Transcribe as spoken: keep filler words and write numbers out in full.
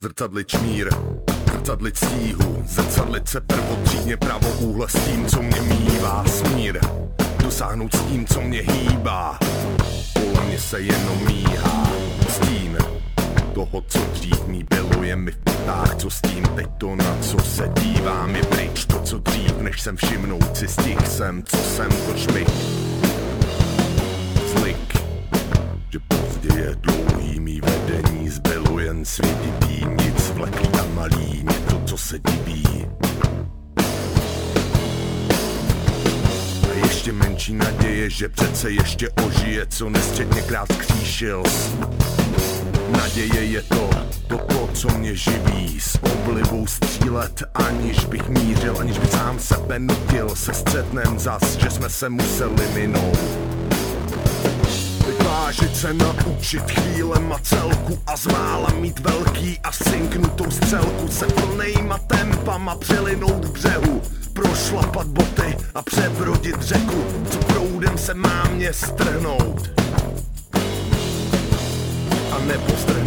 Zrcadlič mír, zrcadlič stíhu, zrcadlit se prvotřídně pravoúhle s tím, co mě mívá. Smír, dosáhnout s tím, co mě hýbá. Kolem mě se jenom míhá stín toho, co dřív mý bylo, je mi v ptách. Co s tím teď to, na co se dívám, je pryč to, co dřív, než jsem všimnout si stihl jsem, co jsem, to šmik. Zlik, že pozdě je dlouhý mý vedení, zbylo jen svěditý, nic vleklý a malý, něco, co se diví. A ještě menší naděje, že přece ještě ožije, co nesčetněkrát skříšil. Naděje je to, to, to, co mě živí, s oblibou střílet, aniž bych mířil, aniž bych sám sebe nutil, se střetnem zas, že jsme se museli minout. Vyvážit se naučit chvílema celku a zmála mít velký a synknutou střelku, se plnejma tempama přelinout k břehu, prošlapat boty a přebrodit řeku, co proudem se má mě strhnout. A nebo strhnout.